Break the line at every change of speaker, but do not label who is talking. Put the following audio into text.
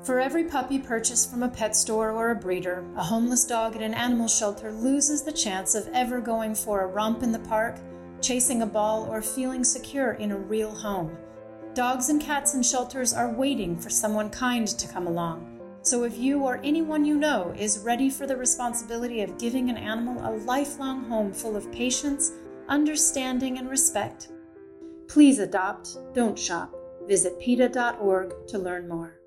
For every puppy purchased from a pet store or a breeder, a homeless dog at an animal shelter loses the chance of ever going for a romp in the park, chasing a ball, or feeling secure in a real home. Dogs and cats in shelters are waiting for someone kind to come along. So if you or anyone you know is ready for the responsibility of giving an animal a lifelong home full of patience, understanding, and respect, please adopt, don't shop. Visit PETA.org to learn more.